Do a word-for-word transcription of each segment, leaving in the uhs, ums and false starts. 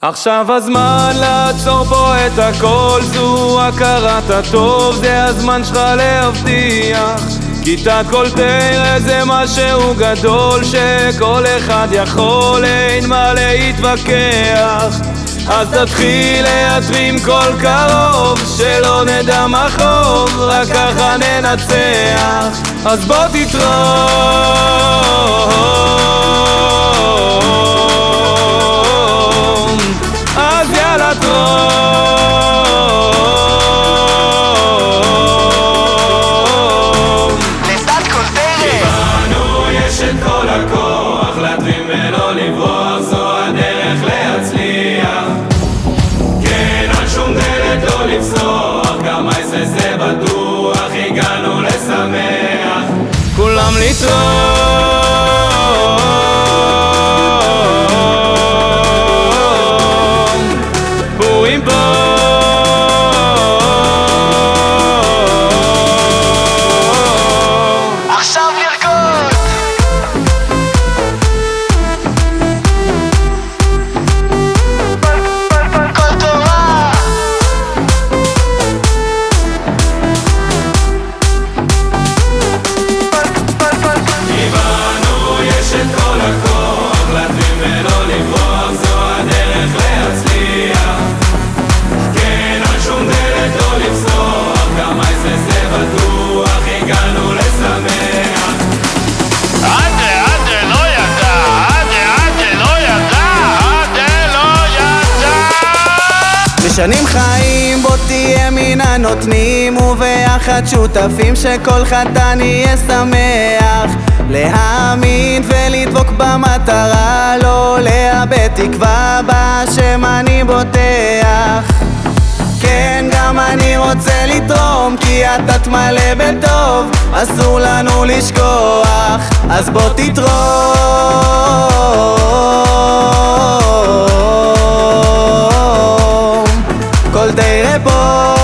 עכשיו הזמן לעצור פה את הכל, זו הכרת הטוב, זה הזמן שלך להבטיח, כי את הכל תראה זה משהו גדול שכל אחד יכול, אין מה להתווכח. אז תתחיל להתרים כל קרוב, שלא נדע מה חוב, רק ככה ננצח. אז בוא תתרום, אז יאללה תרום. לצד כל דרך כי בנו יש את כל הכוח, להתרים ולא לברוח, זו הדרך להצליח. כן, על שום דלת לא לפסוח, גם עשר זה בטוח, הגענו לשמח. כולם לתרום, פורים פה. עכשיו לרקוד כל תורה כי בנו יש את כל הכוח, להתרים ולא לברוח, זו הדרך להצליח. כן, על שום דלת לא לפסוח, גם עשר זה בטוח, הגענו לשמח. עדה, עדה לא ידע, עדה, עדה לא ידע, עדה לא ידע. משנים חיים, בוא תהיה מן הנותנים, וביחד שותפים שכל חתן יהיה שמח. להאמין ולדבוק במטרה, לא לאבד תקווה, בהשם אני בוטח. כן, גם אני רוצה לתרום, כי אתה תמלא בטוב, אסור לנו לשכוח. אז בוא תתרום, כל דירה פה.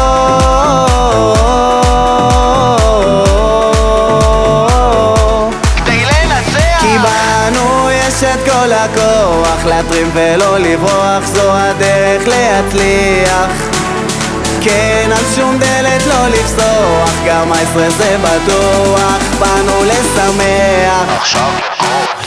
כדי לנצח כי בנו יש את כל הכוח, להתרים ולא לברוח, זו הדרך להצליח. כן, על שום דלת לא לפסוח, גם עשרה זה בטוח, באנו לשמח. עכשיו לרקוד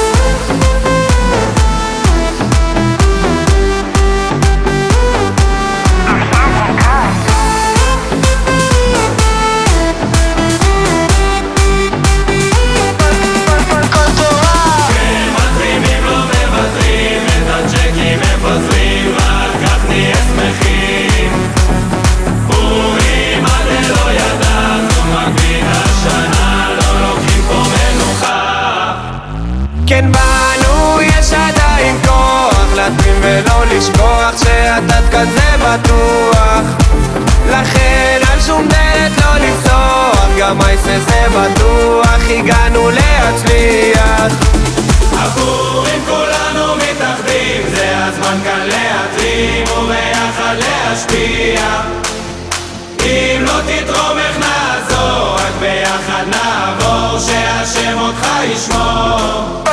כל תורה כן, מתרימים לא מוותרים, את הצ'קים מפזרים, רק כך נהיה שמחים. פורים עדה לא ידע, זו מגביל השנה, לא לוקחים פה מנוחה. כן, בנו יש עדיין כוח, להתרים ולא לשכוח, שאתה כזה בטוח. לכן על שום דלת לא לפסוח, גם עשר זה בטוח, הגענו להצליח. הפורים כולנו מתאחדים, זה הזמן כאן להתרים וביחד להשפיע. אם לא תתרום איך נעזור, רק ביחד נעבור, שהשם אותך ישמור.